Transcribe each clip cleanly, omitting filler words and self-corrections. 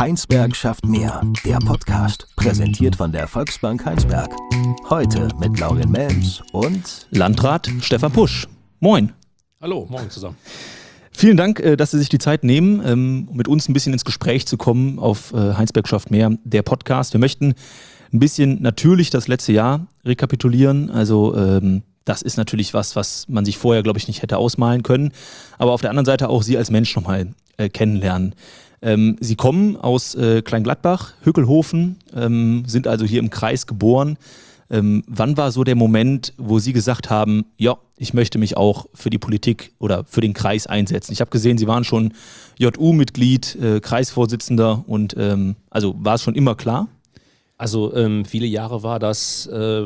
Heinsberg schafft mehr, der Podcast, präsentiert von der Volksbank Heinsberg. Heute mit Laurin Melms und Landrat Stefan Pusch. Moin. Hallo, morgen zusammen. Vielen Dank, dass Sie sich die Zeit nehmen, um mit uns ein bisschen ins Gespräch zu kommen auf Heinsberg schafft mehr, der Podcast. Wir möchten ein bisschen natürlich das letzte Jahr rekapitulieren. Also das ist natürlich was man sich vorher, glaube ich, nicht hätte ausmalen können. Aber auf der anderen Seite auch Sie als Mensch nochmal kennenlernen. Sie kommen aus Kleingladbach, Hückelhofen, sind also hier im Kreis geboren. Wann war so der Moment, wo Sie gesagt haben, ja, ich möchte mich auch für die Politik oder für den Kreis einsetzen? Ich habe gesehen, Sie waren schon JU-Mitglied, Kreisvorsitzender und also war es schon immer klar? Also viele Jahre war das,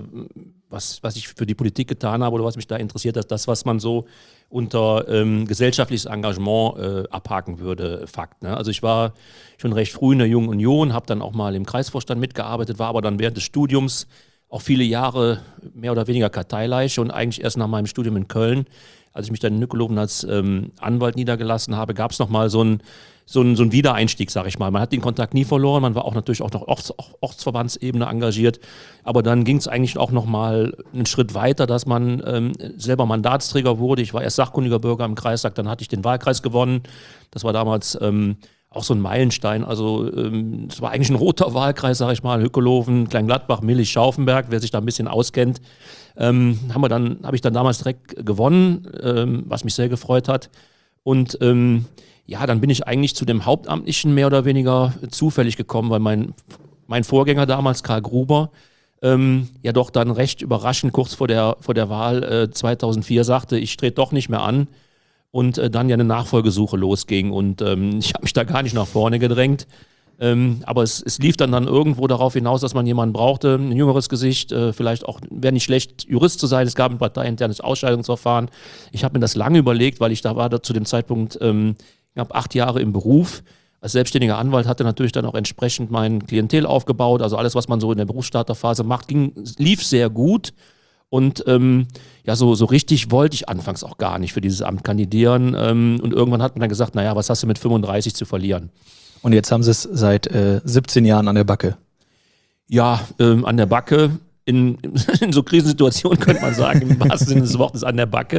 was ich für die Politik getan habe oder was mich da interessiert hat, das, was man so unter gesellschaftliches Engagement abhaken würde, Fakt. Ne? Also ich war schon recht früh in der Jungen Union, habe dann auch mal im Kreisvorstand mitgearbeitet, war aber dann während des Studiums auch viele Jahre mehr oder weniger Karteileiche und eigentlich erst nach meinem Studium in Köln, als ich mich dann in Hückelhofen als Anwalt niedergelassen habe, gab es nochmal so einen Wiedereinstieg, sage ich mal. Man hat den Kontakt nie verloren, man war auch natürlich auch noch Ortsverbandsebene engagiert, aber dann ging es eigentlich auch nochmal einen Schritt weiter, dass man selber Mandatsträger wurde. Ich war erst sachkundiger Bürger im Kreistag, dann hatte ich den Wahlkreis gewonnen. Das war damals auch so ein Meilenstein, also es war eigentlich ein roter Wahlkreis, sage ich mal, Hückelhofen, Kleingladbach, Millig, Schaufenberg, wer sich da ein bisschen auskennt, habe ich dann damals direkt gewonnen, was mich sehr gefreut hat und ja, dann bin ich eigentlich zu dem Hauptamtlichen mehr oder weniger zufällig gekommen, weil mein Vorgänger damals, Karl Gruber, ja doch dann recht überraschend kurz vor der Wahl 2004 sagte, ich trete doch nicht mehr an. Und dann ja eine Nachfolgesuche losging und ich habe mich da gar nicht nach vorne gedrängt. Aber es lief dann irgendwo darauf hinaus, dass man jemanden brauchte, ein jüngeres Gesicht, vielleicht auch, wäre nicht schlecht, Jurist zu sein. Es gab ein parteiinternes Ausscheidungsverfahren. Ich habe mir das lange überlegt, weil ich da war zu dem Zeitpunkt knapp 8 Jahre im Beruf. Als selbstständiger Anwalt hatte natürlich dann auch entsprechend mein Klientel aufgebaut. Also alles, was man so in der Berufsstarterphase macht, lief sehr gut. Und ja, so richtig wollte ich anfangs auch gar nicht für dieses Amt kandidieren. Und irgendwann hat man dann gesagt, naja, was hast du mit 35 zu verlieren? Und jetzt haben Sie es seit 17 Jahren an der Backe. Ja, an der Backe. In so Krisensituationen könnte man sagen, im wahrsten Sinne des Wortes an der Backe.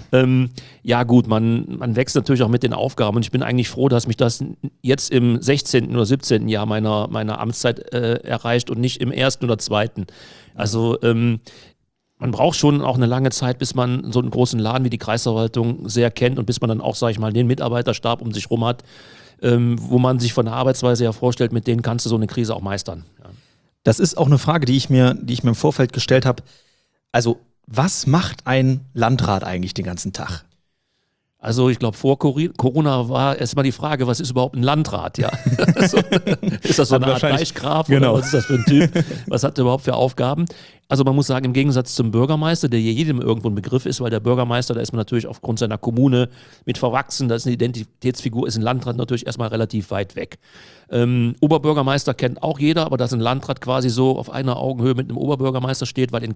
Ja gut, man wächst natürlich auch mit den Aufgaben und ich bin eigentlich froh, dass mich das jetzt im 16. oder 17. Jahr meiner Amtszeit erreicht und nicht im 1. oder 2. Also man braucht schon auch eine lange Zeit, bis man so einen großen Laden wie die Kreisverwaltung sehr kennt und bis man dann auch, sage ich mal, den Mitarbeiterstab um sich rum hat, wo man sich von der Arbeitsweise her vorstellt, mit denen kannst du so eine Krise auch meistern. Ja. Das ist auch eine Frage, die ich mir im Vorfeld gestellt habe. Also, was macht ein Landrat eigentlich den ganzen Tag? Also ich glaube, vor Corona war erstmal die Frage, was ist überhaupt ein Landrat? Ja? Also, ist das so eine Art Deichgraf oder was ist das für ein Typ? Was hat er überhaupt für Aufgaben? Also man muss sagen, im Gegensatz zum Bürgermeister, der jedem irgendwo ein Begriff ist, weil der Bürgermeister, da ist man natürlich aufgrund seiner Kommune mit verwachsen, da ist eine Identitätsfigur, ist ein Landrat natürlich erstmal relativ weit weg. Oberbürgermeister kennt auch jeder, aber dass ein Landrat quasi so auf einer Augenhöhe mit einem Oberbürgermeister steht, weil in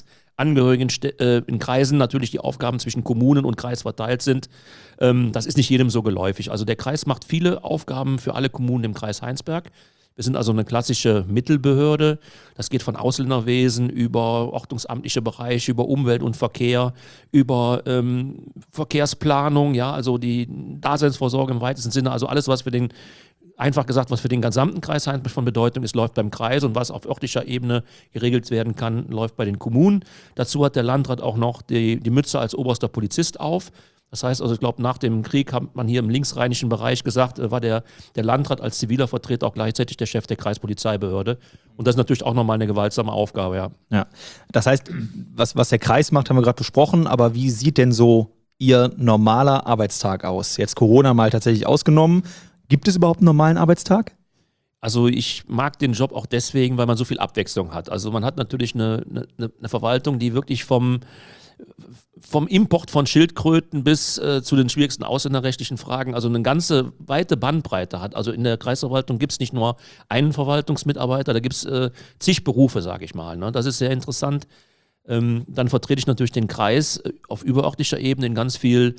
Kreisen natürlich die Aufgaben zwischen Kommunen und Kreis verteilt sind, das ist nicht jedem so geläufig. Also der Kreis macht viele Aufgaben für alle Kommunen im Kreis Heinsberg. Wir sind also eine klassische Mittelbehörde. Das geht von Ausländerwesen über ordnungsamtliche Bereiche, über Umwelt und Verkehr, über Verkehrsplanung, ja, also die Daseinsvorsorge im weitesten Sinne, also alles, was für den gesamten Kreis Heinsberg von Bedeutung ist, läuft beim Kreis und was auf örtlicher Ebene geregelt werden kann, läuft bei den Kommunen. Dazu hat der Landrat auch noch die Mütze als oberster Polizist auf. Das heißt also, ich glaube, nach dem Krieg hat man hier im linksrheinischen Bereich gesagt, war der Landrat als ziviler Vertreter auch gleichzeitig der Chef der Kreispolizeibehörde. Und das ist natürlich auch nochmal eine gewaltsame Aufgabe, ja. Ja. Das heißt, was der Kreis macht, haben wir gerade besprochen, aber wie sieht denn so Ihr normaler Arbeitstag aus? Jetzt Corona mal tatsächlich ausgenommen. Gibt es überhaupt einen normalen Arbeitstag? Also ich mag den Job auch deswegen, weil man so viel Abwechslung hat. Also man hat natürlich eine Verwaltung, die wirklich vom Import von Schildkröten bis zu den schwierigsten ausländerrechtlichen Fragen, also eine ganze weite Bandbreite hat. Also in der Kreisverwaltung gibt es nicht nur einen Verwaltungsmitarbeiter, da gibt es zig Berufe, sage ich mal. Ne? Das ist sehr interessant. Dann vertrete ich natürlich den Kreis auf überörtlicher Ebene in ganz viel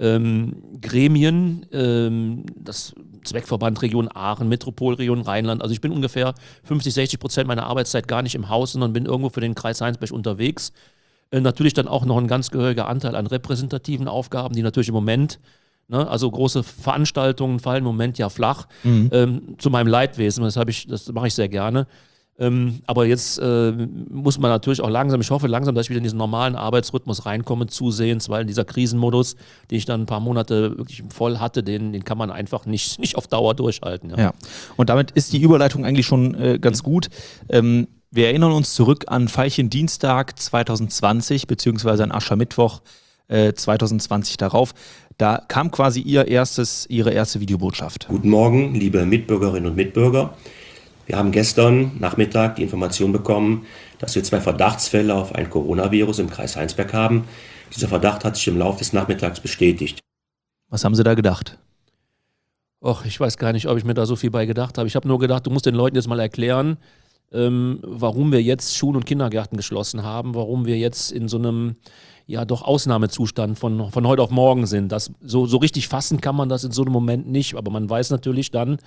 Gremien, das Zweckverband Region Aachen, Metropolregion Rheinland. Also ich bin ungefähr 50-60% meiner Arbeitszeit gar nicht im Haus, sondern bin irgendwo für den Kreis Heinsberg unterwegs. Natürlich dann auch noch ein ganz gehöriger Anteil an repräsentativen Aufgaben, die natürlich im Moment, ne, also große Veranstaltungen fallen im Moment ja flach, zu meinem Leidwesen, das mache ich sehr gerne. Aber jetzt muss man natürlich auch langsam, ich hoffe langsam, dass ich wieder in diesen normalen Arbeitsrhythmus reinkomme, zusehends, weil dieser Krisenmodus, den ich dann ein paar Monate wirklich voll hatte, den kann man einfach nicht auf Dauer durchhalten. Ja. Ja, und damit ist die Überleitung eigentlich schon ganz gut. Wir erinnern uns zurück an Veilchen-Dienstag 2020, beziehungsweise an Aschermittwoch 2020 darauf. Da kam quasi Ihre erste Videobotschaft. Guten Morgen, liebe Mitbürgerinnen und Mitbürger. Wir haben gestern Nachmittag die Information bekommen, dass wir 2 Verdachtsfälle auf ein Coronavirus im Kreis Heinsberg haben. Dieser Verdacht hat sich im Laufe des Nachmittags bestätigt. Was haben Sie da gedacht? Och, ich weiß gar nicht, ob ich mir da so viel bei gedacht habe. Ich habe nur gedacht, du musst den Leuten jetzt mal erklären, warum wir jetzt Schulen und Kindergärten geschlossen haben, warum wir jetzt in so einem ja doch Ausnahmezustand von heute auf morgen sind. Das, so richtig fassen kann man das in so einem Moment nicht, aber man weiß natürlich dann,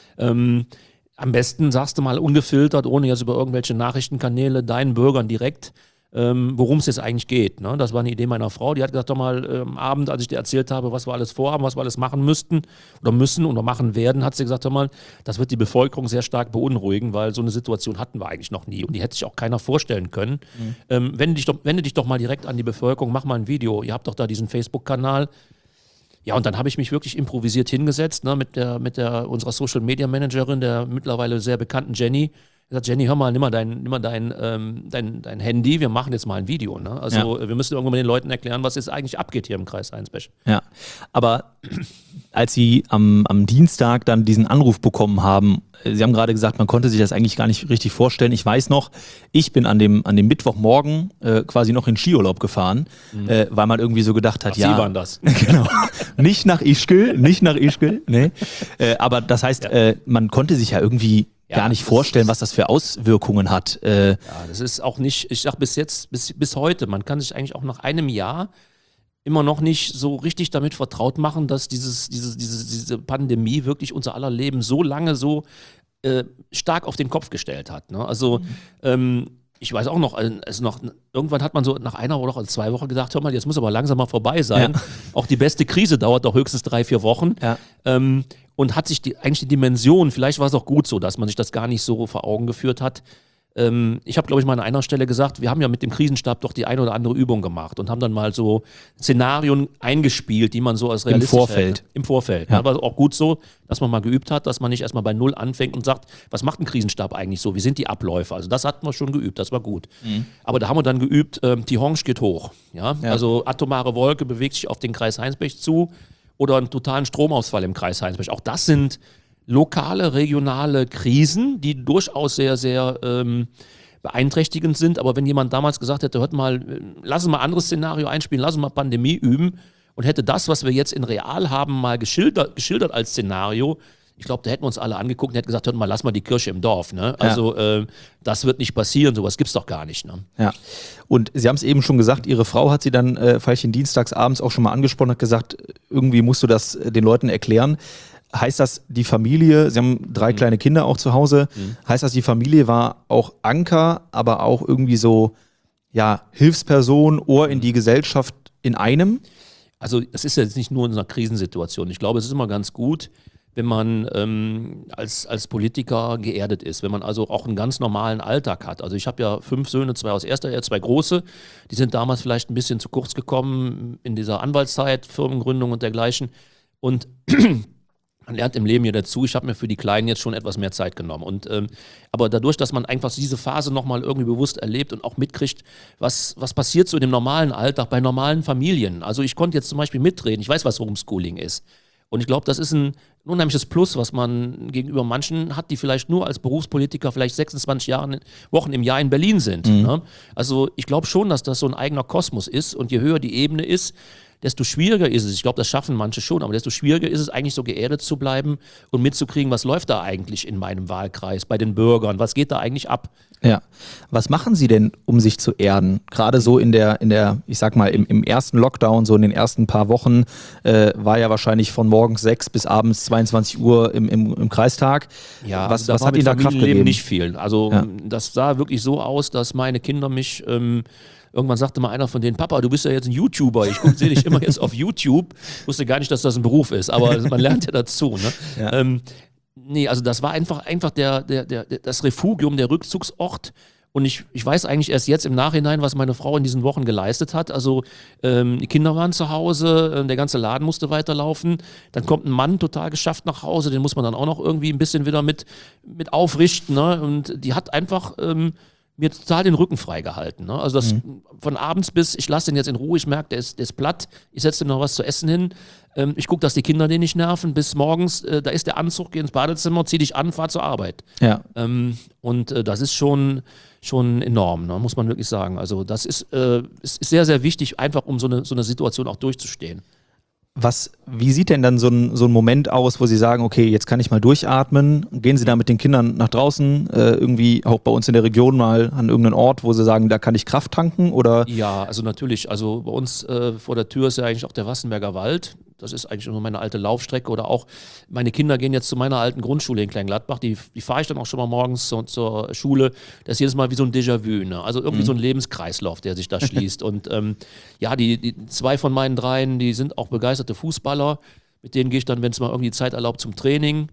am besten sagst du mal ungefiltert, ohne jetzt über irgendwelche Nachrichtenkanäle, deinen Bürgern direkt, worum es jetzt eigentlich geht. Ne? Das war eine Idee meiner Frau, die hat gesagt, doch mal am Abend, als ich dir erzählt habe, was wir alles vorhaben, was wir alles machen müssen oder machen werden, hat sie gesagt, doch mal, das wird die Bevölkerung sehr stark beunruhigen, weil so eine Situation hatten wir eigentlich noch nie und die hätte sich auch keiner vorstellen können. Wende dich doch mal direkt an die Bevölkerung, mach mal ein Video, ihr habt doch da diesen Facebook-Kanal. Ja, und dann habe ich mich wirklich improvisiert hingesetzt, ne, mit unserer Social Media Managerin, der mittlerweile sehr bekannten Jenny. Ich gesagt, Jenny, hör mal, nimm mal dein Handy, wir machen jetzt mal ein Video. Ne? Also wir müssen irgendwann mal den Leuten erklären, was jetzt eigentlich abgeht hier im Kreis Heinsberg. Ja, aber als Sie am Dienstag dann diesen Anruf bekommen haben, Sie haben gerade gesagt, man konnte sich das eigentlich gar nicht richtig vorstellen. Ich weiß noch, ich bin an dem Mittwochmorgen quasi noch in Skiurlaub gefahren, weil man irgendwie so gedacht hat, Sie waren das. Genau, nicht nach Ischgl, nee. Aber das heißt, man konnte sich ja irgendwie gar nicht vorstellen, was das für Auswirkungen hat. Ja, das ist auch nicht, ich sag bis heute, man kann sich eigentlich auch nach einem Jahr immer noch nicht so richtig damit vertraut machen, dass diese Pandemie wirklich unser aller Leben so lange so stark auf den Kopf gestellt hat. Ne? Also ich weiß auch noch, irgendwann hat man so nach einer Woche oder 2 Wochen gedacht, hör mal, jetzt muss aber langsam mal vorbei sein. Ja. Auch die beste Krise dauert doch höchstens 3-4 Wochen. Ja. Und hat sich eigentlich die Dimension, vielleicht war es auch gut so, dass man sich das gar nicht so vor Augen geführt hat. Ich habe, glaube ich, mal an einer Stelle gesagt, wir haben ja mit dem Krisenstab doch die eine oder andere Übung gemacht und haben dann mal so Szenarien eingespielt, die man so als realistisch hält. Im Vorfeld. Ja. Aber auch gut so, dass man mal geübt hat, dass man nicht erstmal bei Null anfängt und sagt, was macht ein Krisenstab eigentlich so? Wie sind die Abläufe? Also das hatten wir schon geübt, das war gut. Aber da haben wir dann geübt, die Honge geht hoch. Ja? Also atomare Wolke bewegt sich auf den Kreis Heinsberg zu oder einen totalen Stromausfall im Kreis Heinsberg. Auch das sind lokale, regionale Krisen, die durchaus sehr, sehr beeinträchtigend sind. Aber wenn jemand damals gesagt hätte, hört mal, lass uns mal ein anderes Szenario einspielen, lass uns mal Pandemie üben und hätte das, was wir jetzt in real haben, mal geschildert als Szenario, ich glaube, da hätten wir uns alle angeguckt und hätten gesagt, hört mal, lass mal die Kirche im Dorf. Ne? Also das wird nicht passieren, sowas gibt's doch gar nicht. Ne? Ja. Und Sie haben es eben schon gesagt, Ihre Frau hat Sie dann Veilchen dienstags abends auch schon mal angesprochen, hat gesagt, irgendwie musst du das den Leuten erklären. Heißt das, die Familie, Sie haben 3 kleine Kinder auch zu Hause, heißt das, die Familie war auch Anker, aber auch irgendwie so, ja, Hilfsperson, Ohr in die Gesellschaft in einem? Also es ist jetzt nicht nur in einer Krisensituation. Ich glaube, es ist immer ganz gut, wenn man als Politiker geerdet ist, wenn man also auch einen ganz normalen Alltag hat. Also ich habe ja 5 Söhne, 2 aus erster Ehe, 2 große, die sind damals vielleicht ein bisschen zu kurz gekommen in dieser Anwaltszeit, Firmengründung und dergleichen. Und man lernt im Leben ja dazu, ich habe mir für die Kleinen jetzt schon etwas mehr Zeit genommen. Und, aber dadurch, dass man einfach diese Phase nochmal irgendwie bewusst erlebt und auch mitkriegt, was passiert so in dem normalen Alltag bei normalen Familien. Also ich konnte jetzt zum Beispiel mitreden, ich weiß, was Homeschooling ist. Und ich glaube, das ist ein unheimliches Plus, was man gegenüber manchen hat, die vielleicht nur als Berufspolitiker vielleicht 26 Wochen im Jahr in Berlin sind. Ne? Also ich glaube schon, dass das so ein eigener Kosmos ist. Und je höher die Ebene ist, desto schwieriger ist es, ich glaube, das schaffen manche schon, aber desto schwieriger ist es eigentlich so geerdet zu bleiben und mitzukriegen, was läuft da eigentlich in meinem Wahlkreis, bei den Bürgern, was geht da eigentlich ab? Ja. Was machen Sie denn, um sich zu erden? Gerade so in der, ich sag mal, im ersten Lockdown, so in den ersten paar Wochen, war ja wahrscheinlich von morgens 6 bis abends 22 Uhr im Kreistag. Ja, was da war hat mit Ihnen da Kraft Familienleben gegeben? nicht viel. Also das sah wirklich so aus, dass meine Kinder mich, irgendwann sagte mal einer von denen, Papa, du bist ja jetzt ein YouTuber, ich sehe dich immer jetzt auf YouTube. Ich wusste gar nicht, dass das ein Beruf ist, aber man lernt ja dazu. Ne? Ja. Nee, also das war einfach das Refugium, der Rückzugsort. Und ich weiß eigentlich erst jetzt im Nachhinein, was meine Frau in diesen Wochen geleistet hat. Also die Kinder waren zu Hause, der ganze Laden musste weiterlaufen. Dann kommt ein Mann total geschafft nach Hause, den muss man dann auch noch irgendwie ein bisschen wieder mit aufrichten. Ne? Und die hat einfach mir total den Rücken freigehalten. Ne? Also das von abends bis, ich lasse den jetzt in Ruhe, ich merke, der ist platt, ich setze ihm noch was zu essen hin. Ich gucke, dass die Kinder den nicht nerven, bis morgens, da ist der Anzug, geh ins Badezimmer, zieh dich an, fahr zur Arbeit. Ja. Und das ist schon enorm, ne, muss man wirklich sagen. Also das ist sehr, sehr wichtig, einfach um so eine Situation auch durchzustehen. Wie sieht denn dann so ein Moment aus, wo Sie sagen, okay, jetzt kann ich mal durchatmen? Gehen Sie da mit den Kindern nach draußen, irgendwie auch bei uns in der Region mal an irgendeinen Ort, wo Sie sagen, da kann ich Kraft tanken? Oder? Ja, also natürlich. Also bei uns vor der Tür ist ja eigentlich auch der Wassenberger Wald. Das ist eigentlich nur meine alte Laufstrecke. Oder auch meine Kinder gehen jetzt zu meiner alten Grundschule in Kleingladbach. Die fahre ich dann auch schon mal morgens zur Schule. Das ist jedes Mal wie so ein Déjà-vu. Ne? Also irgendwie so ein Lebenskreislauf, der sich da schließt. Und ja, die zwei von meinen dreien, die sind auch begeisterte Fußballer. Mit denen gehe ich dann, wenn es mal irgendwie Zeit erlaubt, zum Training.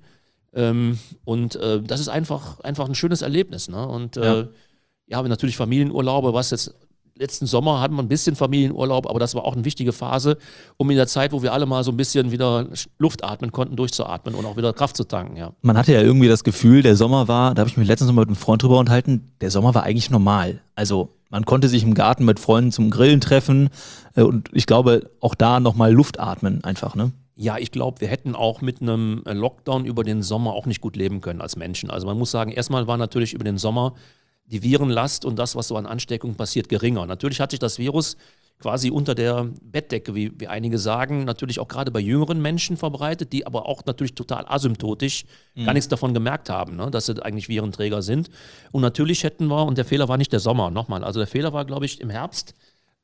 Und das ist einfach ein schönes Erlebnis. Ne? Und ja, natürlich Familienurlaube, was jetzt letzten Sommer hatten wir ein bisschen Familienurlaub, aber das war auch eine wichtige Phase, um in der Zeit, wo wir alle mal so ein bisschen wieder Luft atmen konnten, durchzuatmen und auch wieder Kraft zu tanken. Ja. Man hatte ja irgendwie das Gefühl, der Sommer war, da habe ich mich letztens noch mal mit einem Freund drüber unterhalten, der Sommer war eigentlich normal. Also man konnte sich im Garten mit Freunden zum Grillen treffen und ich glaube auch da nochmal Luft atmen einfach, ne? Ja, ich glaube, wir hätten auch mit einem Lockdown über den Sommer auch nicht gut leben können als Menschen. Also man muss sagen, erstmal war natürlich über den Sommer die Virenlast und das, was so an Ansteckung passiert, geringer. Natürlich hat sich das Virus quasi unter der Bettdecke, wie einige sagen, natürlich auch gerade bei jüngeren Menschen verbreitet, die aber auch natürlich total asymptotisch gar nichts davon gemerkt haben, ne, dass sie eigentlich Virenträger sind. Und natürlich hätten wir, und der Fehler war nicht der Sommer, nochmal, also der Fehler war, glaube ich, im Herbst,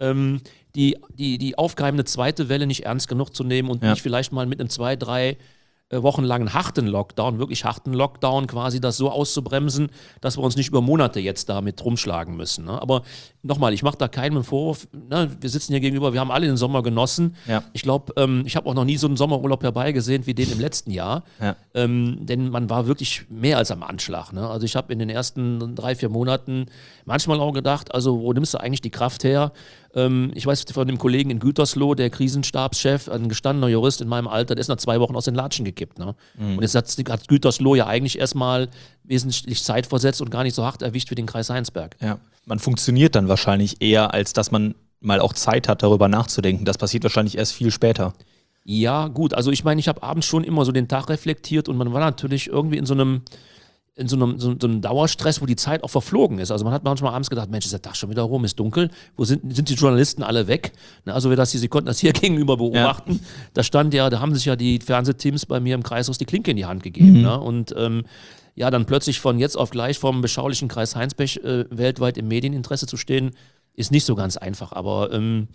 die aufkeimende zweite Welle nicht ernst genug zu nehmen und nicht vielleicht mal mit einem 2-3 wochenlangen harten Lockdown, wirklich harten Lockdown, quasi das so auszubremsen, dass wir uns nicht über Monate jetzt damit rumschlagen müssen. Ne? Aber nochmal, ich mache da keinen Vorwurf. Ne? Wir sitzen hier gegenüber, wir haben alle den Sommer genossen. Ja. Ich glaube, ich habe auch noch nie so einen Sommerurlaub herbeigesehen wie den im letzten Jahr. Ja. Denn man war wirklich mehr als am Anschlag. Ne? Also ich habe in den ersten 3-4 Monaten manchmal auch gedacht, also wo nimmst du eigentlich die Kraft her? Ich weiß von dem Kollegen in Gütersloh, der Krisenstabschef, ein gestandener Jurist in meinem Alter, der ist nach 2 Wochen aus den Latschen gekippt. Ne? Und jetzt hat Gütersloh ja eigentlich erstmal wesentlich Zeit versetzt und gar nicht so hart erwischt wie den Kreis Heinsberg. Ja. Man funktioniert dann wahrscheinlich eher, als dass man mal auch Zeit hat, darüber nachzudenken. Das passiert wahrscheinlich erst viel später. Ja, gut. Also ich meine, ich habe abends schon immer so den Tag reflektiert und man war natürlich irgendwie in so einem Dauerstress, wo die Zeit auch verflogen ist. Also man hat manchmal abends gedacht, Mensch, ist der Tag schon wieder rum, ist dunkel, wo sind die Journalisten alle weg? Also Sie konnten das hier gegenüber beobachten. Ja. Da haben sich ja die Fernsehteams bei mir im Kreishaus die Klinke in die Hand gegeben. Ne? Und dann plötzlich von jetzt auf gleich vom beschaulichen Kreis Heinsberg weltweit im Medieninteresse zu stehen, ist nicht so ganz einfach. Aber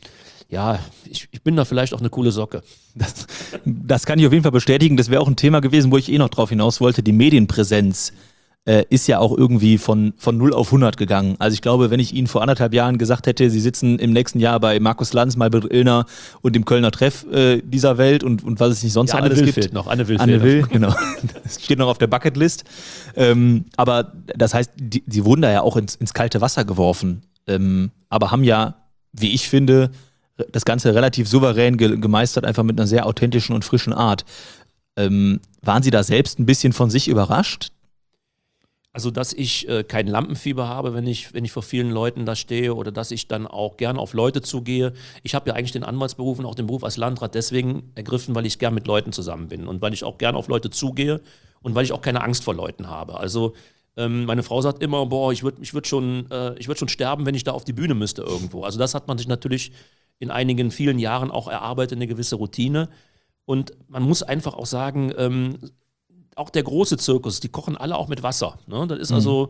ich bin da vielleicht auch eine coole Socke. Das kann ich auf jeden Fall bestätigen. Das wäre auch ein Thema gewesen, wo ich noch drauf hinaus wollte. Die Medienpräsenz ist ja auch irgendwie von 0 auf 100 gegangen. Also ich glaube, wenn ich Ihnen vor 1,5 Jahren gesagt hätte, Sie sitzen im nächsten Jahr bei Markus Lanz, Maybrit Illner und dem Kölner Treff dieser Welt und was es nicht sonst noch alles gibt. Anne Will, genau. Das steht noch auf der Bucketlist. Aber das heißt, sie wurden da ja auch ins kalte Wasser geworfen. Aber haben ja, wie ich finde, das Ganze relativ souverän gemeistert, einfach mit einer sehr authentischen und frischen Art. Waren Sie da selbst ein bisschen von sich überrascht? Also, dass ich kein Lampenfieber habe, wenn ich vor vielen Leuten da stehe oder dass ich dann auch gerne auf Leute zugehe. Ich habe ja eigentlich den Anwaltsberuf und auch den Beruf als Landrat deswegen ergriffen, weil ich gern mit Leuten zusammen bin und weil ich auch gern auf Leute zugehe und weil ich auch keine Angst vor Leuten habe. Also meine Frau sagt immer, ich würd schon sterben, wenn ich da auf die Bühne müsste irgendwo. Also das hat man sich natürlich in einigen vielen Jahren auch erarbeitet, eine gewisse Routine. Und man muss einfach auch sagen, auch der große Zirkus, die kochen alle auch mit Wasser. Ne? Das ist also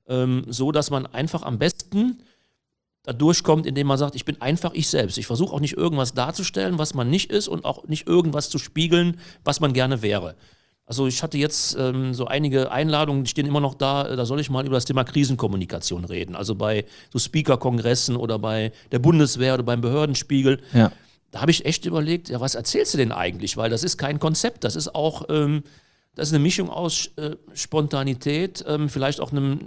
so, dass man einfach am besten da durchkommt, indem man sagt, ich bin einfach ich selbst. Ich versuche auch nicht irgendwas darzustellen, was man nicht ist und auch nicht irgendwas zu spiegeln, was man gerne wäre. Also ich hatte jetzt so einige Einladungen, die stehen immer noch da soll ich mal über das Thema Krisenkommunikation reden. Also bei so Speaker-Kongressen oder bei der Bundeswehr oder beim Behördenspiegel. Ja. Da habe ich echt überlegt, ja, was erzählst du denn eigentlich? Weil das ist kein Konzept, das ist auch das ist eine Mischung aus Spontanität, vielleicht auch einer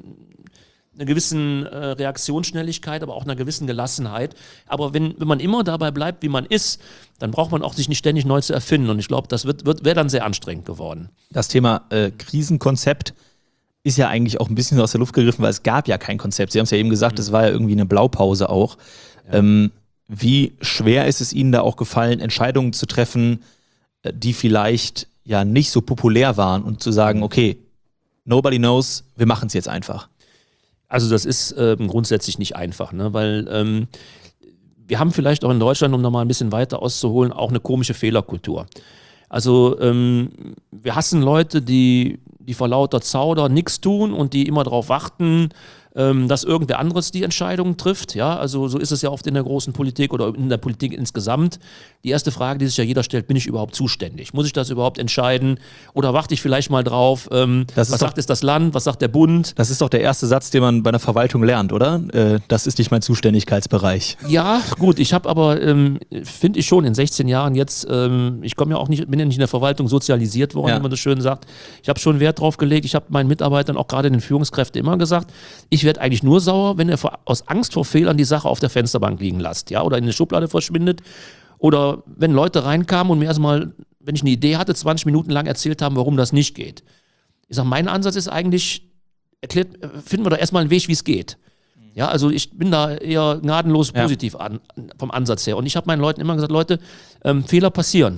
gewissen Reaktionsschnelligkeit, aber auch einer gewissen Gelassenheit. Aber wenn man immer dabei bleibt, wie man ist, dann braucht man auch sich nicht ständig neu zu erfinden. Und ich glaube, das wäre dann sehr anstrengend geworden. Das Thema Krisenkonzept ist ja eigentlich auch ein bisschen aus der Luft gegriffen, weil es gab ja kein Konzept. Sie haben es ja eben gesagt, es war ja irgendwie eine Blaupause auch. Ja. Wie schwer ist es Ihnen da auch gefallen, Entscheidungen zu treffen, die vielleicht ja nicht so populär waren und zu sagen, okay, nobody knows, wir machen es jetzt einfach? Also das ist grundsätzlich nicht einfach, ne? Weil wir haben vielleicht auch in Deutschland, um nochmal ein bisschen weiter auszuholen, auch eine komische Fehlerkultur. Also wir hassen Leute, die vor lauter Zauder nichts tun und die immer darauf warten, dass irgendwer anderes die Entscheidungen trifft. Ja, also so ist es ja oft in der großen Politik oder in der Politik insgesamt. Die erste Frage, die sich ja jeder stellt, bin ich überhaupt zuständig? Muss ich das überhaupt entscheiden? Oder warte ich vielleicht mal drauf? Was sagt jetzt das Land? Was sagt der Bund? Das ist doch der erste Satz, den man bei einer Verwaltung lernt, oder? Das ist nicht mein Zuständigkeitsbereich. Ja, gut, ich habe aber, finde ich schon, in 16 Jahren jetzt, ich komme ja auch nicht, bin ja nicht in der Verwaltung sozialisiert worden, wie man das schön sagt. Ich habe schon Wert drauf gelegt. Ich habe meinen Mitarbeitern, auch gerade den Führungskräften, immer gesagt, ich werde eigentlich nur sauer, wenn ihr aus Angst vor Fehlern die Sache auf der Fensterbank liegen lasst, ja, oder in eine Schublade verschwindet. Oder wenn Leute reinkamen und mir erstmal, wenn ich eine Idee hatte, 20 Minuten lang erzählt haben, warum das nicht geht. Ich sage, mein Ansatz ist eigentlich, finden wir doch erstmal einen Weg, wie es geht. Ja, also ich bin da eher gnadenlos positiv vom Ansatz her. Und ich habe meinen Leuten immer gesagt, Leute, Fehler passieren.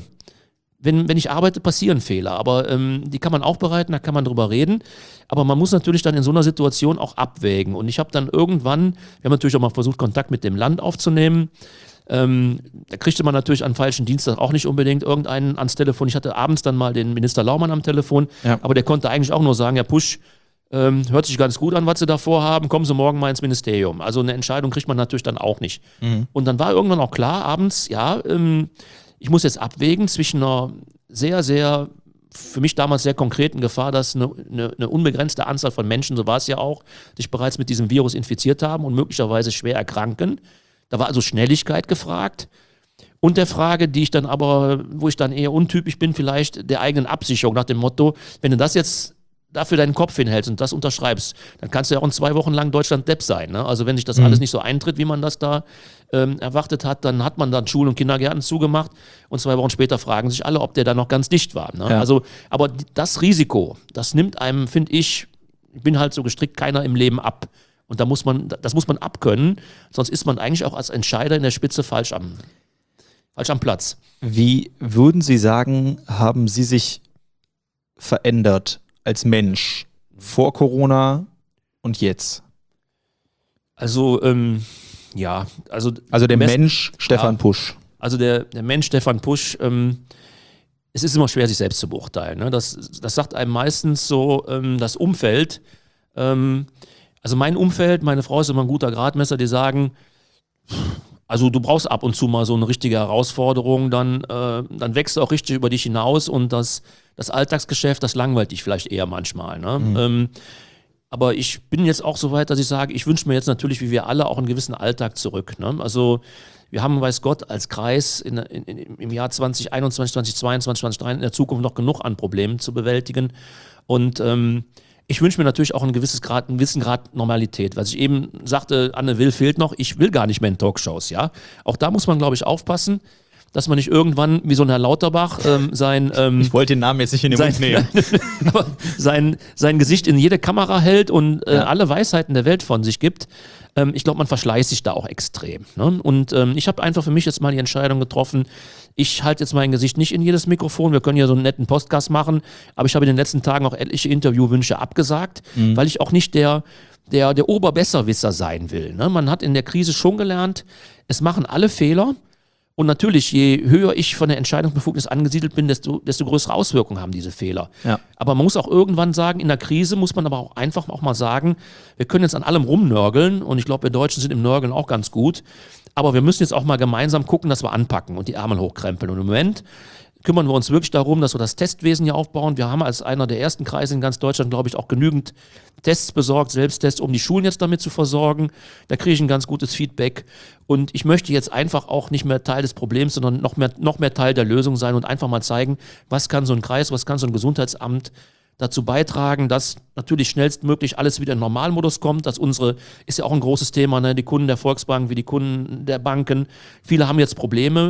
Wenn ich arbeite, passieren Fehler, aber die kann man aufbereiten, da kann man drüber reden, aber man muss natürlich dann in so einer Situation auch abwägen. Und ich habe dann irgendwann, wir haben natürlich auch mal versucht, Kontakt mit dem Land aufzunehmen, da kriegte man natürlich an falschen Dienstag auch nicht unbedingt irgendeinen ans Telefon. Ich hatte abends dann mal den Minister Laumann am Telefon, aber der konnte eigentlich auch nur sagen, ja Pusch, hört sich ganz gut an, was Sie da vorhaben, kommen Sie morgen mal ins Ministerium. Also eine Entscheidung kriegt man natürlich dann auch nicht. Und dann war irgendwann auch klar, abends, ich muss jetzt abwägen zwischen einer sehr, sehr, für mich damals sehr konkreten Gefahr, dass eine unbegrenzte Anzahl von Menschen, so war es ja auch, sich bereits mit diesem Virus infiziert haben und möglicherweise schwer erkranken. Da war also Schnelligkeit gefragt. Und der Frage, wo ich dann eher untypisch bin, vielleicht der eigenen Absicherung nach dem Motto, wenn du das jetzt dafür deinen Kopf hinhältst und das unterschreibst, dann kannst du ja auch in 2 Wochen lang Deutschland Depp sein. Ne? Also wenn sich das alles nicht so eintritt, wie man das da erwartet hat, dann hat man dann Schulen und Kindergärten zugemacht und 2 Wochen später fragen sich alle, ob der da noch ganz dicht war. Ne? Ja. Also, aber das Risiko, das nimmt einem, finde ich bin halt so gestrickt, keiner im Leben ab. Und das muss man abkönnen, sonst ist man eigentlich auch als Entscheider in der Spitze falsch am Platz. Wie würden Sie sagen, haben Sie sich verändert als Mensch vor Corona und jetzt? Also, der Mensch Stefan Pusch. Also der Mensch Stefan Pusch, es ist immer schwer, sich selbst zu beurteilen. Ne? Das sagt einem meistens so das Umfeld. Also mein Umfeld, meine Frau ist immer ein guter Gradmesser, die sagen, also du brauchst ab und zu mal so eine richtige Herausforderung, dann wächst du auch richtig über dich hinaus und das Alltagsgeschäft, das langweilt dich vielleicht eher manchmal. Ne? Aber ich bin jetzt auch so weit, dass ich sage, ich wünsche mir jetzt natürlich, wie wir alle, auch einen gewissen Alltag zurück. Ne? Also wir haben, weiß Gott, als Kreis im Jahr 2021, 2022, 2023 in der Zukunft noch genug an Problemen zu bewältigen. Und ich wünsche mir natürlich auch einen gewissen Grad Normalität. Was ich eben sagte, Anne Will fehlt noch, ich will gar nicht mehr in Talkshows. Ja? Auch da muss man, glaube ich, aufpassen, dass man nicht irgendwann, wie so ein Herr Lauterbach, ich wollte den Namen jetzt nicht in den Mund nehmen. sein Gesicht in jede Kamera hält und alle Weisheiten der Welt von sich gibt. Ich glaube, man verschleißt sich da auch extrem. Ne? Und ich habe einfach für mich jetzt mal die Entscheidung getroffen, ich halte jetzt mein Gesicht nicht in jedes Mikrofon, wir können ja so einen netten Podcast machen, aber ich habe in den letzten Tagen auch etliche Interviewwünsche abgesagt, weil ich auch nicht der Oberbesserwisser sein will. Ne? Man hat in der Krise schon gelernt, es machen alle Fehler, Und natürlich, je höher ich von der Entscheidungsbefugnis angesiedelt bin, desto größere Auswirkungen haben diese Fehler. Ja. Aber man muss auch irgendwann sagen, in der Krise muss man aber auch einfach auch mal sagen, wir können jetzt an allem rumnörgeln und ich glaube, wir Deutschen sind im Nörgeln auch ganz gut, aber wir müssen jetzt auch mal gemeinsam gucken, dass wir anpacken und die Ärmel hochkrempeln. Und im Moment kümmern wir uns wirklich darum, dass wir das Testwesen hier aufbauen. Wir haben als einer der ersten Kreise in ganz Deutschland, glaube ich, auch genügend Tests besorgt, Selbsttests, um die Schulen jetzt damit zu versorgen. Da kriege ich ein ganz gutes Feedback. Und ich möchte jetzt einfach auch nicht mehr Teil des Problems, sondern noch mehr Teil der Lösung sein und einfach mal zeigen, was kann so ein Kreis, was kann so ein Gesundheitsamt dazu beitragen, dass natürlich schnellstmöglich alles wieder in Normalmodus kommt, dass ist ja auch ein großes Thema, ne? Die Kunden der Volksbank wie die Kunden der Banken, viele haben jetzt Probleme.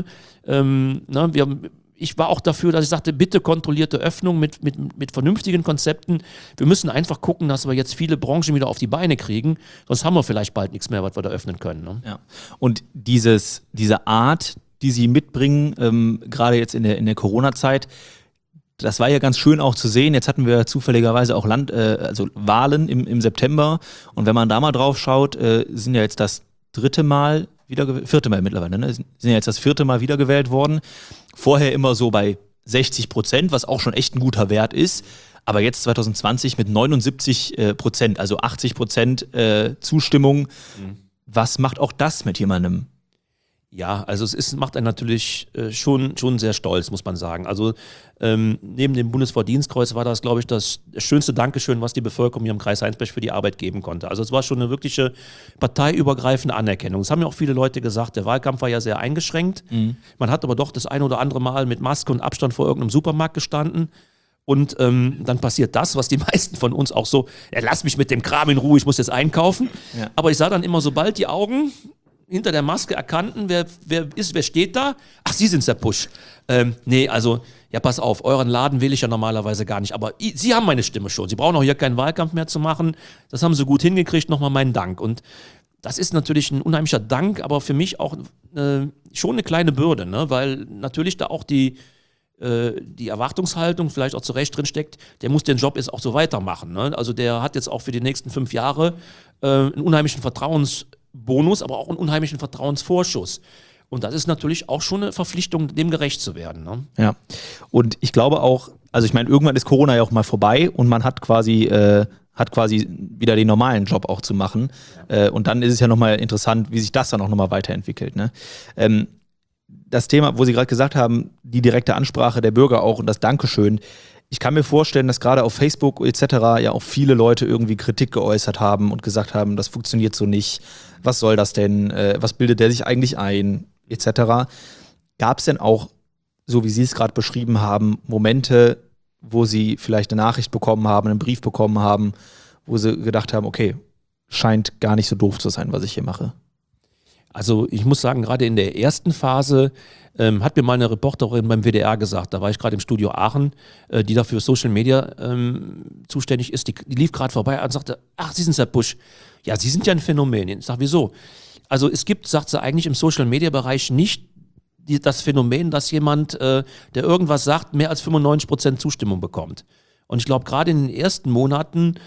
Ich war auch dafür, dass ich sagte, bitte kontrollierte Öffnung mit vernünftigen Konzepten. Wir müssen einfach gucken, dass wir jetzt viele Branchen wieder auf die Beine kriegen, sonst haben wir vielleicht bald nichts mehr, was wir da öffnen können. Ne? Ja. Und diese Art, die Sie mitbringen, gerade jetzt in der Corona-Zeit, das war ja ganz schön auch zu sehen. Jetzt hatten wir zufälligerweise auch Wahlen im September. Und wenn man da mal drauf schaut, sind ja jetzt das vierte Mal mittlerweile, ne? Sind ja jetzt das 4. Mal wiedergewählt worden. Vorher immer so bei 60%, was auch schon echt ein guter Wert ist. Aber jetzt 2020 mit 79%, also 80% Zustimmung. Mhm. Was macht auch das mit jemandem? Ja, also macht einen natürlich schon sehr stolz, muss man sagen. Also neben dem Bundesverdienstkreuz war das, glaube ich, das schönste Dankeschön, was die Bevölkerung hier im Kreis Heinsberg für die Arbeit geben konnte. Also es war schon eine wirkliche parteiübergreifende Anerkennung. Das haben ja auch viele Leute gesagt, der Wahlkampf war ja sehr eingeschränkt. Mhm. Man hat aber doch das ein oder andere Mal mit Maske und Abstand vor irgendeinem Supermarkt gestanden. Und dann passiert das, was die meisten von uns auch so, lass mich mit dem Kram in Ruhe, ich muss jetzt einkaufen. Ja. Aber ich sah dann immer, sobald die Augen hinter der Maske erkannten, wer steht da? Ach, Sie sind's, der Pusch. Nee, also, ja, pass auf, euren Laden will ich ja normalerweise gar nicht, aber Sie haben meine Stimme schon. Sie brauchen auch hier keinen Wahlkampf mehr zu machen. Das haben Sie gut hingekriegt, nochmal meinen Dank. Und das ist natürlich ein unheimlicher Dank, aber für mich auch schon eine kleine Bürde, ne? Weil natürlich da auch die Erwartungshaltung vielleicht auch zu Recht drin steckt, der muss den Job jetzt auch so weitermachen. Ne? Also der hat jetzt auch für die nächsten 5 Jahre einen unheimlichen Vertrauensbonus, aber auch einen unheimlichen Vertrauensvorschuss. Und das ist natürlich auch schon eine Verpflichtung, dem gerecht zu werden. Ne? Ja, und ich glaube auch, also ich meine, irgendwann ist Corona ja auch mal vorbei und man hat quasi wieder den normalen Job auch zu machen. Ja. Und dann ist es ja nochmal interessant, wie sich das dann auch nochmal weiterentwickelt. Ne? Das Thema, wo Sie gerade gesagt haben, die direkte Ansprache der Bürger auch und das Dankeschön. Ich kann mir vorstellen, dass gerade auf Facebook etc. ja auch viele Leute irgendwie Kritik geäußert haben und gesagt haben, das funktioniert so nicht. Was soll das denn? Was bildet der sich eigentlich ein? Etc. Gab es denn auch, so wie Sie es gerade beschrieben haben, Momente, wo Sie vielleicht eine Nachricht bekommen haben, einen Brief bekommen haben, wo Sie gedacht haben, okay, scheint gar nicht so doof zu sein, was ich hier mache? Also ich muss sagen, gerade in der ersten Phase hat mir mal eine Reporterin beim WDR gesagt, da war ich gerade im Studio Aachen, die dafür Social Media zuständig ist, die lief gerade vorbei und sagte, ach, Sie sind der Pusch. Ja, Sie sind ja ein Phänomen. Ich sage, wieso? Also es gibt, sagt sie, eigentlich im Social Media Bereich nicht das Phänomen, dass jemand, der irgendwas sagt, mehr als 95% Zustimmung bekommt. Und ich glaube, gerade in den ersten Monaten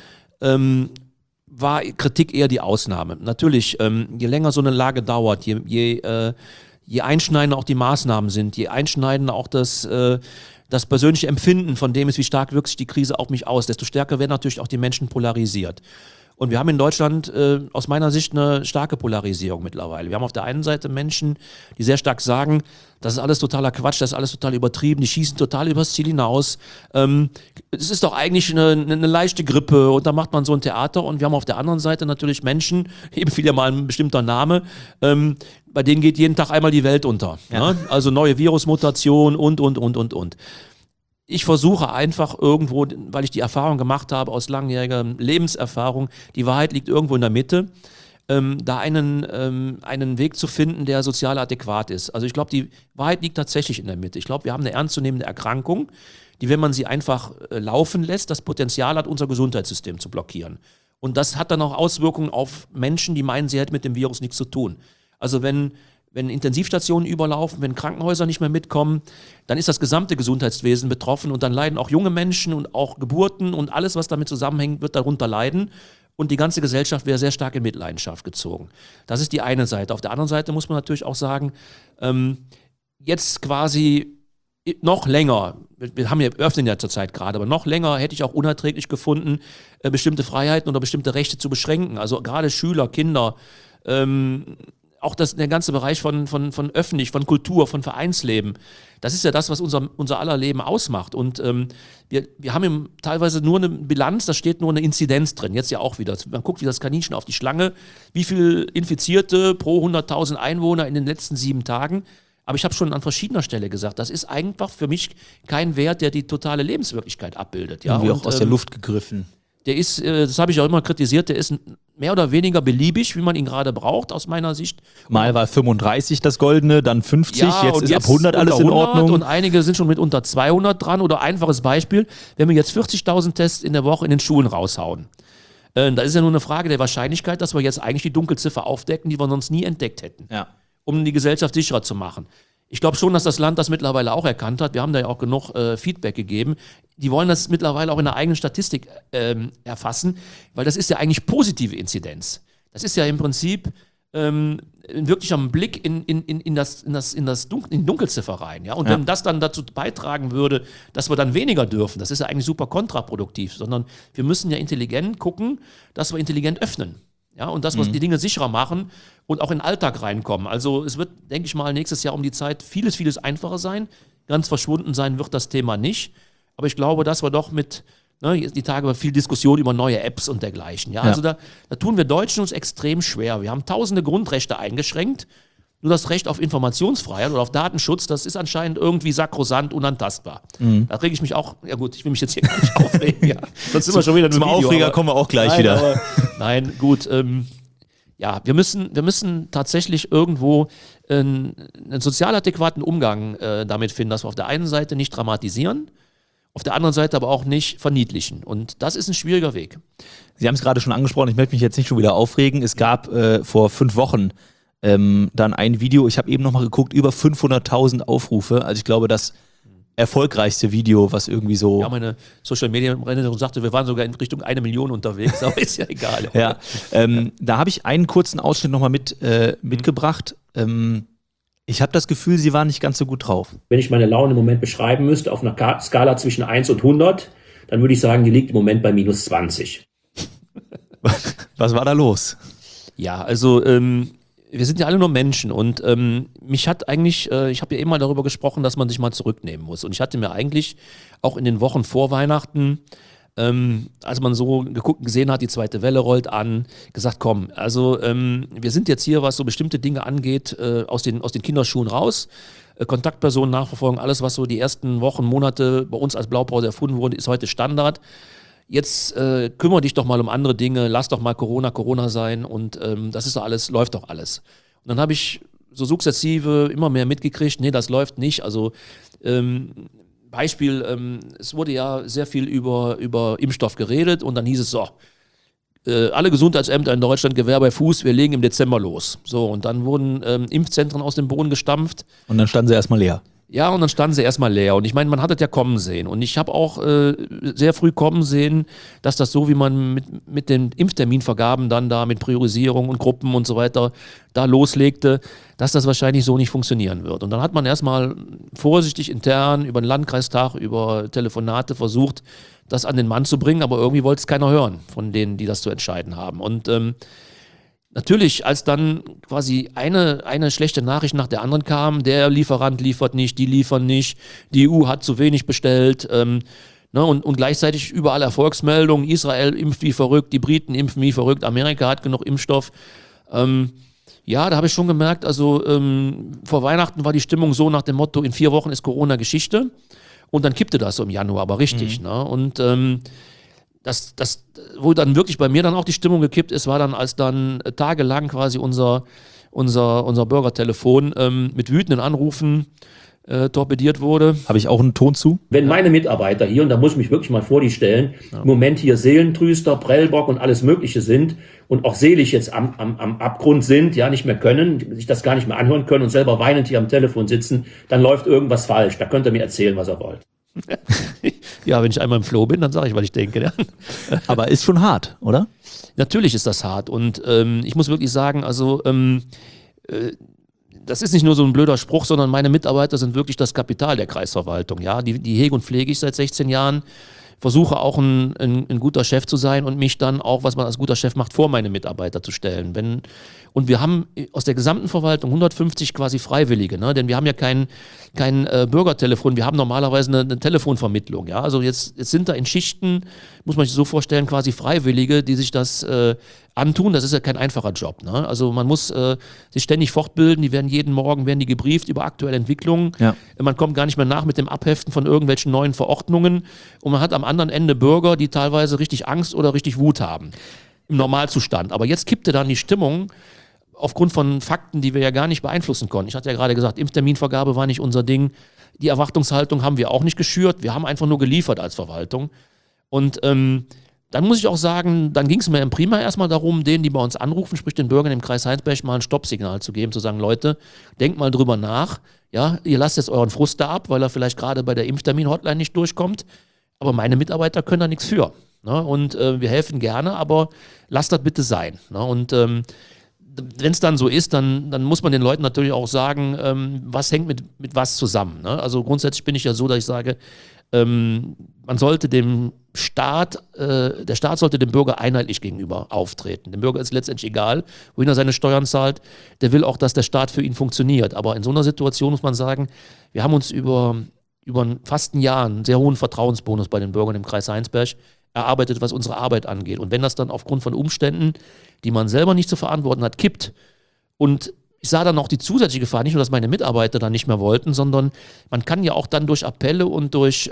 war Kritik eher die Ausnahme. Natürlich, je länger so eine Lage dauert, je einschneidender auch die Maßnahmen sind, je einschneidender auch das persönliche Empfinden von dem ist, wie stark wirkt sich die Krise auf mich aus, desto stärker werden natürlich auch die Menschen polarisiert. Und wir haben in Deutschland aus meiner Sicht eine starke Polarisierung mittlerweile. Wir haben auf der einen Seite Menschen, die sehr stark sagen, das ist alles totaler Quatsch, das ist alles total übertrieben, die schießen total übers Ziel hinaus. Es ist doch eigentlich eine leichte Grippe und da macht man so ein Theater. Und wir haben auf der anderen Seite natürlich Menschen, eben fiel ja mal ein bestimmter Name, bei denen geht jeden Tag einmal die Welt unter. Ja. Ne? Also neue Virusmutationen und. Ich versuche einfach irgendwo, weil ich die Erfahrung gemacht habe aus langjähriger Lebenserfahrung, die Wahrheit liegt irgendwo in der Mitte, da einen Weg zu finden, der sozial adäquat ist. Also ich glaube, die Wahrheit liegt tatsächlich in der Mitte. Ich glaube, wir haben eine ernstzunehmende Erkrankung, die, wenn man sie einfach laufen lässt, das Potenzial hat, unser Gesundheitssystem zu blockieren. Und das hat dann auch Auswirkungen auf Menschen, die meinen, sie hätten mit dem Virus nichts zu tun. Also wenn Intensivstationen überlaufen, wenn Krankenhäuser nicht mehr mitkommen, dann ist das gesamte Gesundheitswesen betroffen und dann leiden auch junge Menschen und auch Geburten und alles, was damit zusammenhängt, wird darunter leiden und die ganze Gesellschaft wäre sehr stark in Mitleidenschaft gezogen. Das ist die eine Seite. Auf der anderen Seite muss man natürlich auch sagen, jetzt quasi noch länger, öffnen ja zurzeit gerade, aber noch länger hätte ich auch unerträglich gefunden, bestimmte Freiheiten oder bestimmte Rechte zu beschränken. Also gerade Schüler, Kinder, auch der ganze Bereich von öffentlich, von Kultur, von Vereinsleben. Das ist ja das, was unser aller Leben ausmacht. Und wir haben teilweise nur eine Bilanz, da steht nur eine Inzidenz drin. Jetzt ja auch wieder. Man guckt wie das Kaninchen auf die Schlange, wie viel Infizierte pro 100.000 Einwohner in den letzten 7 Tagen. Aber ich habe schon an verschiedener Stelle gesagt, das ist einfach für mich kein Wert, der die totale Lebenswirklichkeit abbildet. Ja? Irgendwie auch aus der Luft gegriffen. Der ist, das habe ich auch immer kritisiert, der ist mehr oder weniger beliebig, wie man ihn gerade braucht, aus meiner Sicht. Mal war 35 das Goldene, dann 50, Ja, jetzt und ist ab 100 alles in 100 Ordnung. Und einige sind schon mit unter 200 dran. Oder einfaches Beispiel, wenn wir jetzt 40.000 Tests in der Woche in den Schulen raushauen. Da ist ja nur eine Frage der Wahrscheinlichkeit, dass wir jetzt eigentlich die Dunkelziffer aufdecken, die wir sonst nie entdeckt hätten, Ja. um die Gesellschaft sicherer zu machen. Ich glaube schon, dass das Land das mittlerweile auch erkannt hat. Wir haben da ja auch genug Feedback gegeben. Die wollen das mittlerweile auch in der eigenen Statistik erfassen, weil das ist ja eigentlich positive Inzidenz. Das ist ja im Prinzip ein wirklicher Blick in die Dunkelziffer rein. Ja? Und wenn das dann dazu beitragen würde, dass wir dann weniger dürfen, das ist ja eigentlich super kontraproduktiv, sondern wir müssen ja intelligent gucken, dass wir intelligent öffnen. Ja, und dass wir die Dinge sicherer machen und auch in den Alltag reinkommen. Also es wird, denke ich mal, nächstes Jahr um die Zeit vieles einfacher sein. Ganz verschwunden sein wird das Thema nicht. Aber ich glaube, dass wir doch die Tage war viel Diskussion über neue Apps und dergleichen. Ja, also da tun wir Deutschen uns extrem schwer. Wir haben tausende Grundrechte eingeschränkt. Nur das Recht auf Informationsfreiheit oder auf Datenschutz, das ist anscheinend irgendwie sakrosant, unantastbar. Da rege ich mich auch, ja gut, ich will mich jetzt hier gar nicht aufregen. Ja. Sonst sind wir schon wieder in Zum einem Video, Aufreger kommen wir auch gleich wieder. Nein, gut. Ja, wir müssen tatsächlich irgendwo einen sozial adäquaten Umgang damit finden, dass wir auf der einen Seite nicht dramatisieren, auf der anderen Seite aber auch nicht verniedlichen. Und das ist ein schwieriger Weg. Sie haben es gerade schon angesprochen, ich möchte mich jetzt nicht schon wieder aufregen. Es gab vor 5 Wochen dann ein Video, ich habe eben nochmal geguckt, über 500.000 Aufrufe. Also ich glaube, das erfolgreichste Video, was irgendwie so... Ja, meine Social-Media-Managerin sagte, wir waren sogar in Richtung 1 Million unterwegs, aber ist ja egal. Ja, da habe ich einen kurzen Ausschnitt nochmal mitgebracht. Ich habe das Gefühl, Sie waren nicht ganz so gut drauf. Wenn ich meine Laune im Moment beschreiben müsste, auf einer Skala zwischen 1 und 100, dann würde ich sagen, die liegt im Moment bei minus 20. Was war da los? Ja, also wir sind ja alle nur Menschen und mich hat eigentlich, ich habe ja immer darüber gesprochen, dass man sich mal zurücknehmen muss. Und ich hatte mir eigentlich auch in den Wochen vor Weihnachten, als man so gesehen hat, die zweite Welle rollt an, gesagt, komm, also wir sind jetzt hier, was so bestimmte Dinge angeht, aus den Kinderschuhen raus. Kontaktpersonen, Nachverfolgung, alles, was so die ersten Wochen, Monate bei uns als Blaupause erfunden wurde, ist heute Standard. Jetzt kümmere dich doch mal um andere Dinge, lass doch mal Corona sein und das ist doch alles, läuft doch alles. Und dann habe ich so sukzessive immer mehr mitgekriegt, nee, das läuft nicht. Also Beispiel, es wurde ja sehr viel über Impfstoff geredet und dann hieß es so, alle Gesundheitsämter in Deutschland Gewehr bei Fuß, wir legen im Dezember los. So, und dann wurden Impfzentren aus dem Boden gestampft. Und dann standen sie erstmal leer. Ja, und dann standen sie erstmal leer. Und ich meine, man hat das ja kommen sehen. Und ich habe auch sehr früh kommen sehen, dass das so, wie man mit den Impfterminvergaben dann da mit Priorisierung und Gruppen und so weiter da loslegte, dass das wahrscheinlich so nicht funktionieren wird. Und dann hat man erstmal vorsichtig intern über den Landkreistag, über Telefonate versucht, das an den Mann zu bringen. Aber irgendwie wollte es keiner hören von denen, die das zu entscheiden haben. Und natürlich, als dann quasi eine schlechte Nachricht nach der anderen kam, der Lieferant liefert nicht, die liefern nicht, die EU hat zu wenig bestellt und gleichzeitig überall Erfolgsmeldungen, Israel impft wie verrückt, die Briten impfen wie verrückt, Amerika hat genug Impfstoff. Ja, da habe ich schon gemerkt, also vor Weihnachten war die Stimmung so nach dem Motto, in 4 Wochen ist Corona Geschichte und dann kippte das so im Januar, aber richtig. Ne? Und wo dann wirklich bei mir dann auch die Stimmung gekippt ist, war dann, als dann tagelang quasi unser Bürgertelefon mit wütenden Anrufen torpediert wurde. Habe ich auch einen Ton zu? Wenn meine Mitarbeiter hier, und da muss ich mich wirklich mal vor die stellen, im Moment hier Seelentrüster, Prellbock und alles Mögliche sind und auch seelisch jetzt am Abgrund sind, ja, nicht mehr können, sich das gar nicht mehr anhören können und selber weinend hier am Telefon sitzen, dann läuft irgendwas falsch. Da könnt ihr mir erzählen, was ihr wollt. Ja, wenn ich einmal im Flow bin, dann sage ich, was ich denke. Ja. Aber ist schon hart, oder? das ist nicht nur so ein blöder Spruch, sondern meine Mitarbeiter sind wirklich das Kapital der Kreisverwaltung. Ja? Die hege und pflege ich seit 16 Jahren. Versuche auch ein guter Chef zu sein und mich dann auch, was man als guter Chef macht, vor meine Mitarbeiter zu stellen. Und wir haben aus der gesamten Verwaltung 150 quasi Freiwillige, ne? Denn wir haben ja kein Bürgertelefon, wir haben normalerweise eine Telefonvermittlung. Ja? Also jetzt sind da in Schichten, muss man sich so vorstellen, quasi Freiwillige, die sich das antun. Das ist ja kein einfacher Job. Ne? Also man muss sich ständig fortbilden, jeden Morgen gebrieft über aktuelle Entwicklungen. Ja. Man kommt gar nicht mehr nach mit dem Abheften von irgendwelchen neuen Verordnungen und man hat am anderen Ende Bürger, die teilweise richtig Angst oder richtig Wut haben. Im Normalzustand. Aber jetzt kippte dann die Stimmung aufgrund von Fakten, die wir ja gar nicht beeinflussen konnten. Ich hatte ja gerade gesagt, Impfterminvergabe war nicht unser Ding. Die Erwartungshaltung haben wir auch nicht geschürt. Wir haben einfach nur geliefert als Verwaltung. Und dann muss ich auch sagen, dann ging es mir prima erstmal darum, denen, die bei uns anrufen, sprich den Bürgern im Kreis Heinsberg, mal ein Stoppsignal zu geben, zu sagen, Leute, denkt mal drüber nach. Ja, ihr lasst jetzt euren Frust da ab, weil er vielleicht gerade bei der Impftermin-Hotline nicht durchkommt. Aber meine Mitarbeiter können da nichts für. Ne? Und wir helfen gerne, aber lasst das bitte sein. Ne? Und wenn es dann so ist, dann muss man den Leuten natürlich auch sagen, was hängt mit was zusammen. Ne? Also grundsätzlich bin ich ja so, dass ich sage, man sollte der Staat sollte dem Bürger einheitlich gegenüber auftreten. Dem Bürger ist letztendlich egal, wohin er seine Steuern zahlt. Der will auch, dass der Staat für ihn funktioniert. Aber in so einer Situation muss man sagen, wir haben uns über fast ein Jahr einen sehr hohen Vertrauensbonus bei den Bürgern im Kreis Heinsberg erarbeitet, was unsere Arbeit angeht. Und wenn das dann aufgrund von Umständen, die man selber nicht zu verantworten hat, kippt und ich sah dann noch die zusätzliche Gefahr, nicht nur, dass meine Mitarbeiter dann nicht mehr wollten, sondern man kann ja auch dann durch Appelle und durch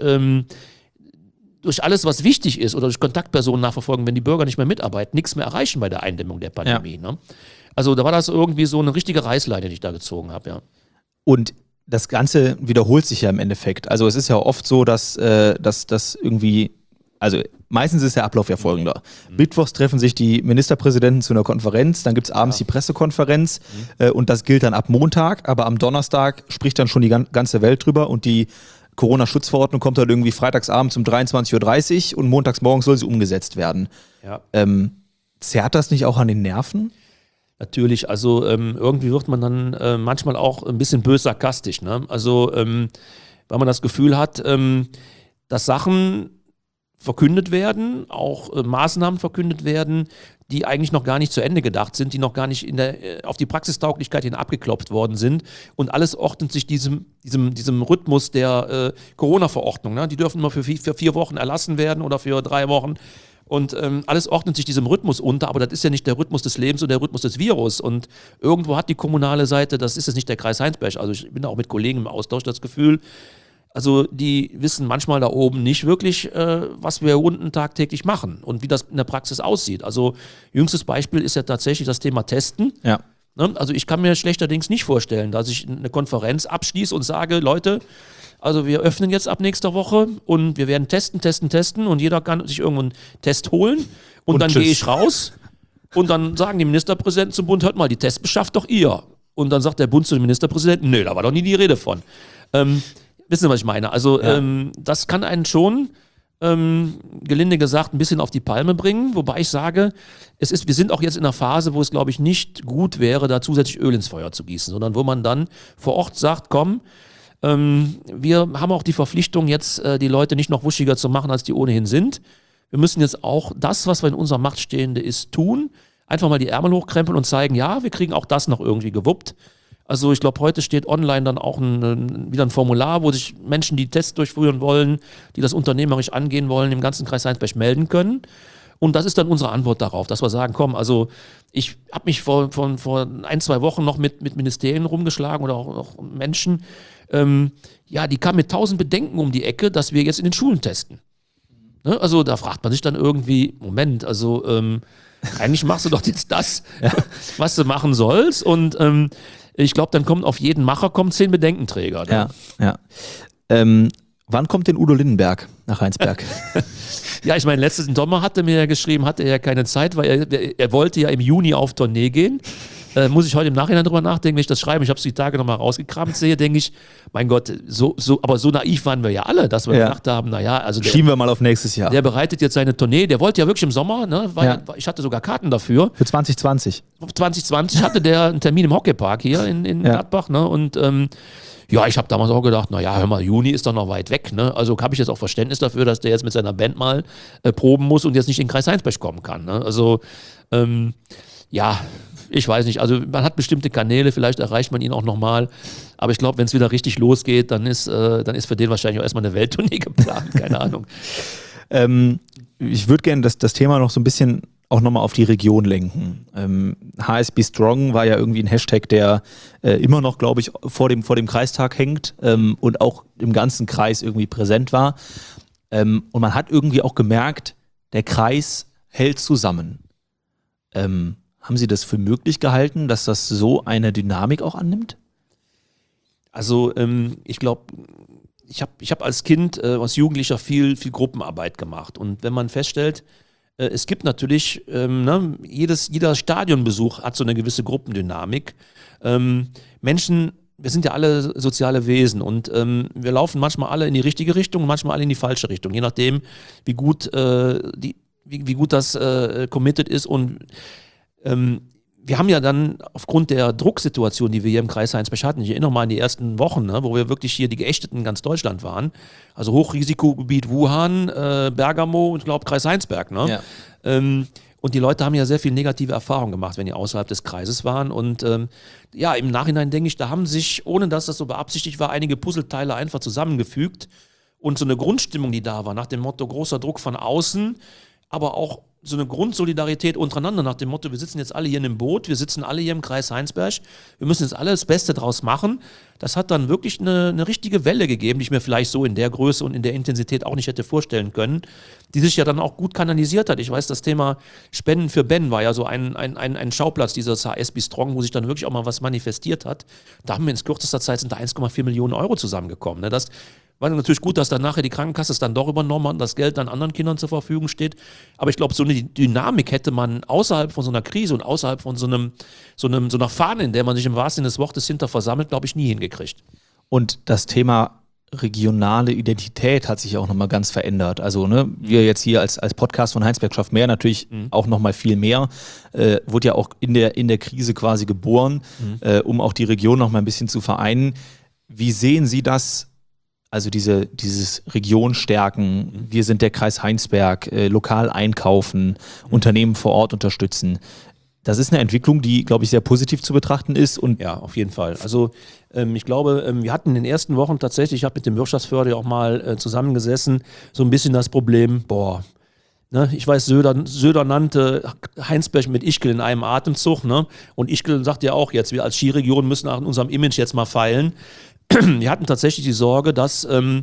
alles, was wichtig ist oder durch Kontaktpersonen nachverfolgen, wenn die Bürger nicht mehr mitarbeiten, nichts mehr erreichen bei der Eindämmung der Pandemie. Ja. Ne? Also da war das irgendwie so eine richtige Reißleine, die ich da gezogen habe. Ja. Und das Ganze wiederholt sich ja im Endeffekt. Also es ist ja oft so, dass das irgendwie, also meistens ist der Ablauf ja folgender. Mittwochs treffen sich die Ministerpräsidenten zu einer Konferenz, dann gibt es abends die Pressekonferenz und das gilt dann ab Montag, aber am Donnerstag spricht dann schon die ganze Welt drüber und die Corona-Schutzverordnung kommt dann irgendwie freitagsabends um 23:30 Uhr und montags morgens soll sie umgesetzt werden. Ja. Zerrt das nicht auch an den Nerven? Natürlich, also irgendwie wird man dann manchmal auch ein bisschen bös sarkastisch. Ne? Also weil man das Gefühl hat, dass Sachen verkündet werden, auch Maßnahmen verkündet werden, die eigentlich noch gar nicht zu Ende gedacht sind, die noch gar nicht auf die Praxistauglichkeit hin abgeklopft worden sind und alles ordnet sich diesem Rhythmus der Corona-Verordnung. Ne? Die dürfen immer für 4 Wochen erlassen werden oder für 3 Wochen und alles ordnet sich diesem Rhythmus unter, aber das ist ja nicht der Rhythmus des Lebens und der Rhythmus des Virus und irgendwo hat die kommunale Seite, das ist jetzt nicht der Kreis Heinsberg, also ich bin da auch mit Kollegen im Austausch, das Gefühl, also die wissen manchmal da oben nicht wirklich, was wir unten tagtäglich machen und wie das in der Praxis aussieht. Also jüngstes Beispiel ist ja tatsächlich das Thema Testen. Ja. Ne? Also ich kann mir schlechterdings nicht vorstellen, dass ich eine Konferenz abschließe und sage, Leute, also wir öffnen jetzt ab nächster Woche und wir werden testen und jeder kann sich irgendwo einen Test holen und dann gehe ich raus und dann sagen die Ministerpräsidenten zum Bund, hört mal, die Tests beschafft doch ihr. Und dann sagt der Bund zu den Ministerpräsidenten, nee, da war doch nie die Rede von. Wissen Sie, was ich meine? Also das kann einen schon, gelinde gesagt, ein bisschen auf die Palme bringen, wobei ich sage, wir sind auch jetzt in einer Phase, wo es, glaube ich, nicht gut wäre, da zusätzlich Öl ins Feuer zu gießen, sondern wo man dann vor Ort sagt, komm, wir haben auch die Verpflichtung, jetzt die Leute nicht noch wuschiger zu machen, als die ohnehin sind. Wir müssen jetzt auch das, was in unserer Macht Stehende ist, tun. Einfach mal die Ärmel hochkrempeln und zeigen, ja, wir kriegen auch das noch irgendwie gewuppt. Also ich glaube, heute steht online dann auch wieder ein Formular, wo sich Menschen, die Tests durchführen wollen, die das unternehmerisch angehen wollen, im ganzen Kreis Heinsberg melden können. Und das ist dann unsere Antwort darauf, dass wir sagen, komm, also ich habe mich vor 1-2 Wochen noch mit Ministerien rumgeschlagen oder auch Menschen, die kamen mit 1000 Bedenken um die Ecke, dass wir jetzt in den Schulen testen. Ne? Also da fragt man sich dann irgendwie, Moment, also eigentlich machst du doch jetzt das, was du machen sollst und ich glaube, dann kommt auf jeden Macher 10 Bedenkenträger. Ne? Ja. Wann kommt denn Udo Lindenberg nach Heinsberg? Ja, ich meine, letzten Sommer hatte mir ja geschrieben, hatte er ja keine Zeit, weil er wollte ja im Juni auf Tournee gehen. muss ich heute im Nachhinein drüber nachdenken, wenn ich das schreibe. Ich habe es die Tage nochmal rausgekramt sehe, denke ich, mein Gott, aber so naiv waren wir ja alle, dass wir gedacht haben, naja, also schieben wir mal auf nächstes Jahr. Der bereitet jetzt seine Tournee, der wollte ja wirklich im Sommer, ne, ich hatte sogar Karten dafür. Für 2020. 2020 hatte der einen Termin im Hockeypark hier in Gladbach, ne, und ich habe damals auch gedacht, naja, hör mal, Juni ist doch noch weit weg, ne? Also habe ich jetzt auch Verständnis dafür, dass der jetzt mit seiner Band mal proben muss und jetzt nicht in den Kreis Heinsberg kommen kann, ne? Also, ich weiß nicht, also man hat bestimmte Kanäle, vielleicht erreicht man ihn auch nochmal, aber ich glaube, wenn es wieder richtig losgeht, dann ist für den wahrscheinlich auch erstmal eine Welttournee geplant, keine Ahnung. Ich würde gerne das Thema noch so ein bisschen auch nochmal auf die Region lenken. HSB Strong war ja irgendwie ein Hashtag, der immer noch, glaube ich, vor dem Kreistag hängt und auch im ganzen Kreis irgendwie präsent war. Und man hat irgendwie auch gemerkt, der Kreis hält zusammen. Haben Sie das für möglich gehalten, dass das so eine Dynamik auch annimmt? Also ich glaube, ich hab als Kind, als Jugendlicher viel Gruppenarbeit gemacht. Und wenn man feststellt, es gibt natürlich, jeder Stadionbesuch hat so eine gewisse Gruppendynamik. Menschen, wir sind ja alle soziale Wesen und wir laufen manchmal alle in die richtige Richtung, manchmal alle in die falsche Richtung, je nachdem, wie gut das committed ist. Und wir haben ja dann aufgrund der Drucksituation, die wir hier im Kreis Heinsberg hatten, ich erinnere mal an die ersten Wochen, ne, wo wir wirklich hier die Geächteten in ganz Deutschland waren, also Hochrisikogebiet Wuhan, Bergamo und ich glaube Kreis Heinsberg. Ne? Ja. Und die Leute haben ja sehr viel negative Erfahrungen gemacht, wenn die außerhalb des Kreises waren. Und im Nachhinein denke ich, da haben sich, ohne dass das so beabsichtigt war, einige Puzzleteile einfach zusammengefügt. Und so eine Grundstimmung, die da war, nach dem Motto großer Druck von außen, aber auch so eine Grundsolidarität untereinander nach dem Motto, wir sitzen jetzt alle hier in einem Boot, wir sitzen alle hier im Kreis Heinsberg, wir müssen jetzt alle das Beste draus machen. Das hat dann wirklich eine richtige Welle gegeben, die ich mir vielleicht so in der Größe und in der Intensität auch nicht hätte vorstellen können, die sich ja dann auch gut kanalisiert hat. Ich weiß, das Thema Spenden für Ben war ja so ein Schauplatz dieses HSB Strong, wo sich dann wirklich auch mal was manifestiert hat. Da haben wir in kürzester Zeit sind da 1,4 Millionen Euro zusammengekommen. Ne? Das war natürlich gut, dass dann nachher die Krankenkasse es dann doch übernommen hat und das Geld dann anderen Kindern zur Verfügung steht. Aber ich glaube, so eine Dynamik hätte man außerhalb von so einer Krise und außerhalb von so einer Fahne, in der man sich im wahrsten Sinne des Wortes hinter versammelt, glaube ich, nie hingekriegt. Und das Thema regionale Identität hat sich auch nochmal ganz verändert. Also wir jetzt hier als Podcast von Heinsberg schafft mehr natürlich auch nochmal viel mehr. Wurde ja auch in der Krise quasi geboren, um auch die Region nochmal ein bisschen zu vereinen. Wie sehen Sie das? Also dieses Region stärken, wir sind der Kreis Heinsberg, lokal einkaufen, Unternehmen vor Ort unterstützen. Das ist eine Entwicklung, die, glaube ich, sehr positiv zu betrachten ist. Und ja, auf jeden Fall. Also ich glaube, wir hatten in den ersten Wochen tatsächlich, ich habe mit dem Wirtschaftsförder auch mal zusammengesessen, so ein bisschen das Problem, ich weiß, Söder nannte Heinsberg mit Ischgl in einem Atemzug, ne? Und Ischgl sagt ja auch jetzt, wir als Skiregion müssen nach unserem Image jetzt mal feilen. Wir hatten tatsächlich die Sorge, dass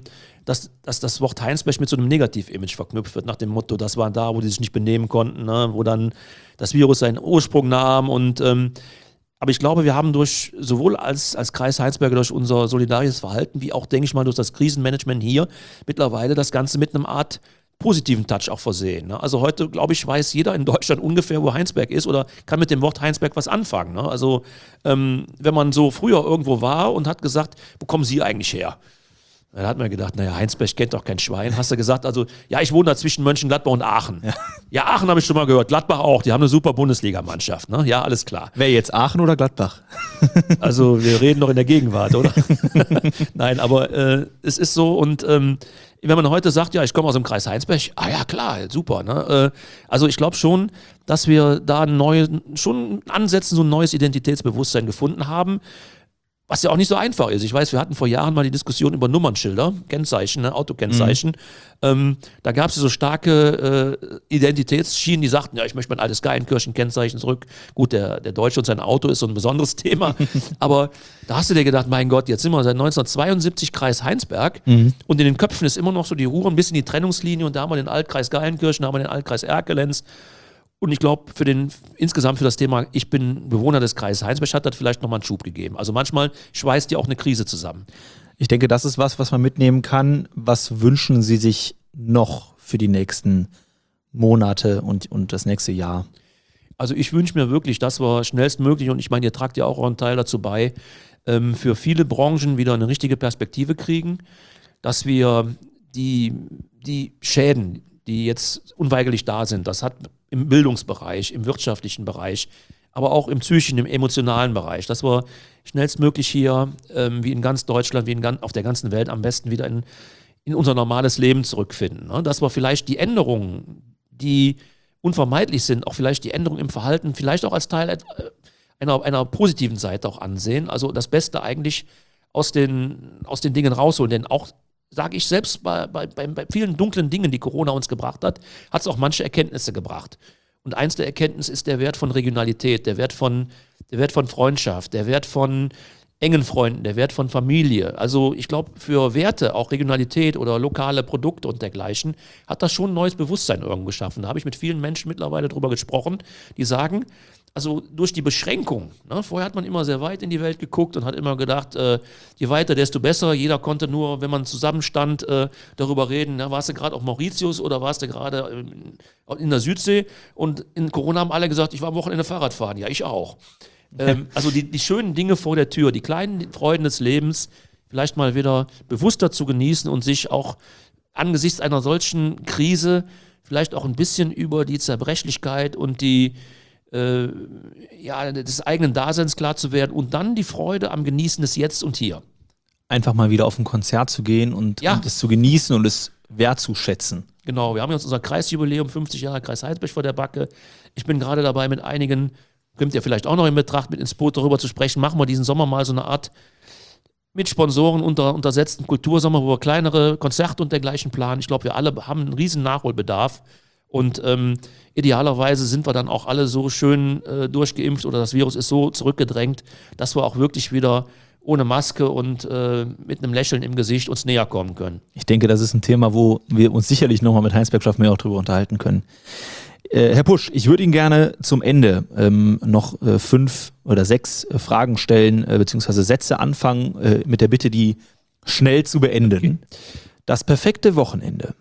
das Wort Heinsberg mit so einem Negativ-Image verknüpft wird, nach dem Motto, das war da, wo die sich nicht benehmen konnten, ne? Wo dann das Virus seinen Ursprung nahm. Aber ich glaube, wir haben sowohl als Kreis Heinsberg durch unser solidarisches Verhalten, wie auch, denke ich mal, durch das Krisenmanagement hier mittlerweile das Ganze mit einem Art positiven Touch auch versehen. Ne? Also heute, glaube ich, weiß jeder in Deutschland ungefähr, wo Heinsberg ist oder kann mit dem Wort Heinsberg was anfangen. Ne? Also wenn man so früher irgendwo war und hat gesagt, wo kommen Sie eigentlich her? Da hat man gedacht, naja, Heinsberg kennt doch kein Schwein. Hast du gesagt, also, ja, ich wohne da zwischen Mönchengladbach und Aachen. Ja, Aachen habe ich schon mal gehört, Gladbach auch, die haben eine super Bundesligamannschaft, ne? Ja, alles klar. Wer jetzt, Aachen oder Gladbach? Also, wir reden noch in der Gegenwart, oder? Nein, aber es ist so und wenn man heute sagt, ja, ich komme aus dem Kreis Heinsberg, ja klar, super. Ne? Also ich glaube schon, dass wir da schon ansetzen, so ein neues Identitätsbewusstsein gefunden haben. Was ja auch nicht so einfach ist. Ich weiß, wir hatten vor Jahren mal die Diskussion über Nummernschilder, Kennzeichen, ne, Autokennzeichen. Da gab es so starke Identitätsschienen, die sagten, ja, ich möchte mein altes Geilenkirchen-Kennzeichen zurück. Gut, der Deutsche und sein Auto ist so ein besonderes Thema. Aber da hast du dir gedacht, mein Gott, jetzt sind wir seit 1972 Kreis Heinsberg und in den Köpfen ist immer noch so die Ruhr ein bisschen die Trennungslinie und da haben wir den Altkreis Geilenkirchen, da haben wir den Altkreis Erkelenz. Und ich glaube, insgesamt für das Thema, ich bin Bewohner des Kreises Heinsberg, hat das vielleicht nochmal einen Schub gegeben. Also manchmal schweißt ja auch eine Krise zusammen. Ich denke, das ist was man mitnehmen kann. Was wünschen Sie sich noch für die nächsten Monate und das nächste Jahr? Also ich wünsche mir wirklich, dass wir schnellstmöglich, und ich meine, ihr tragt ja auch einen Teil dazu bei, für viele Branchen wieder eine richtige Perspektive kriegen, dass wir die Schäden, die jetzt unweigerlich da sind, das hat im Bildungsbereich, im wirtschaftlichen Bereich, aber auch im psychischen, im emotionalen Bereich, dass wir schnellstmöglich hier, wie in ganz Deutschland, wie auf der ganzen Welt, am besten wieder in unser normales Leben zurückfinden. Ne? Dass wir vielleicht die Änderungen, die unvermeidlich sind, auch vielleicht die Änderungen im Verhalten, vielleicht auch als Teil einer positiven Seite auch ansehen. Also das Beste eigentlich aus den Dingen rausholen. Denn auch, sage ich selbst, bei vielen dunklen Dingen, die Corona uns gebracht hat, hat es auch manche Erkenntnisse gebracht. Und eins der Erkenntnisse ist der Wert von Regionalität, der Wert von Freundschaft, der Wert von engen Freunden, der Wert von Familie. Also ich glaube, für Werte, auch Regionalität oder lokale Produkte und dergleichen, hat das schon ein neues Bewusstsein irgendwo geschaffen. Da habe ich mit vielen Menschen mittlerweile drüber gesprochen, die sagen, also durch die Beschränkung, ne, vorher hat man immer sehr weit in die Welt geguckt und hat immer gedacht, je weiter, desto besser. Jeder konnte nur, wenn man zusammenstand, darüber reden, na, warst du gerade auf Mauritius oder warst du gerade in der Südsee? Und in Corona haben alle gesagt, ich war am Wochenende Fahrrad fahren. Ja, ich auch. Also die schönen Dinge vor der Tür, die kleinen Freuden des Lebens vielleicht mal wieder bewusster zu genießen und sich auch angesichts einer solchen Krise vielleicht auch ein bisschen über die Zerbrechlichkeit und des eigenen Daseins klar zu werden und dann die Freude am Genießen des Jetzt und Hier. Einfach mal wieder auf ein Konzert zu gehen und es zu genießen und es wertzuschätzen. Genau, wir haben jetzt unser Kreisjubiläum, 50 Jahre Kreis Heinsberg vor der Backe. Ich bin gerade dabei, mit einigen, kommt ihr vielleicht auch noch in Betracht, mit ins Boot darüber zu sprechen, machen wir diesen Sommer mal so eine Art mit Sponsoren untersetzten Kultursommer, wo wir kleinere Konzerte und dergleichen planen. Ich glaube, wir alle haben einen riesen Nachholbedarf. Und idealerweise sind wir dann auch alle so schön durchgeimpft oder das Virus ist so zurückgedrängt, dass wir auch wirklich wieder ohne Maske und mit einem Lächeln im Gesicht uns näher kommen können. Ich denke, das ist ein Thema, wo wir uns sicherlich nochmal mit Heinsberg Schafft Mehr auch drüber unterhalten können. Herr Pusch, ich würde Ihnen gerne zum Ende noch 5 oder 6 Fragen stellen, beziehungsweise Sätze anfangen, mit der Bitte, die schnell zu beenden. Okay. Das perfekte Wochenende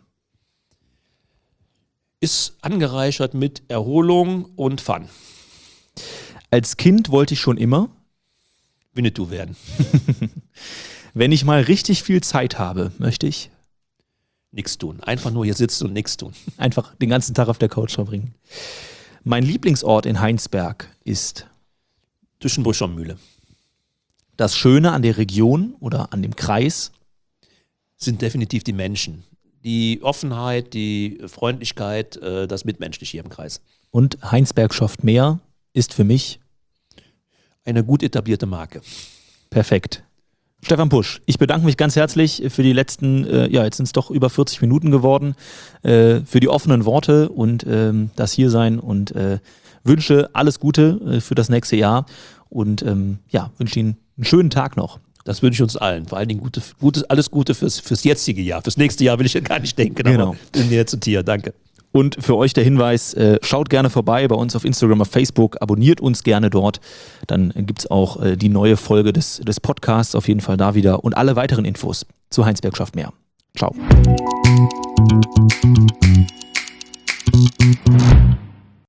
ist angereichert mit Erholung und Fun. Als Kind wollte ich schon immer Winnetou werden. Wenn ich mal richtig viel Zeit habe, möchte ich nichts tun. Einfach nur hier sitzen und nichts tun. Einfach den ganzen Tag auf der Couch verbringen. Mein Lieblingsort in Heinsberg ist Düschenbrüscher Mühle. Das Schöne an der Region oder an dem Kreis sind definitiv die Menschen. Die Offenheit, die Freundlichkeit, das Mitmenschliche hier im Kreis. Und Heinsberg Schafft Mehr ist für mich eine gut etablierte Marke. Perfekt. Stefan Pusch, ich bedanke mich ganz herzlich für die letzten, jetzt sind es doch über 40 Minuten geworden, für die offenen Worte und das Hiersein und wünsche alles Gute für das nächste Jahr und wünsche Ihnen einen schönen Tag noch. Das wünsche ich uns allen. Vor allen Dingen alles Gute fürs jetzige Jahr. Fürs nächste Jahr will ich ja gar nicht denken, genau. Aber in jetzt und hier. Danke. Und für euch der Hinweis, schaut gerne vorbei bei uns auf Instagram, auf Facebook, abonniert uns gerne dort. Dann gibt es auch die neue Folge des Podcasts auf jeden Fall da wieder und alle weiteren Infos zu Heinsberg Schafft Mehr. Ciao.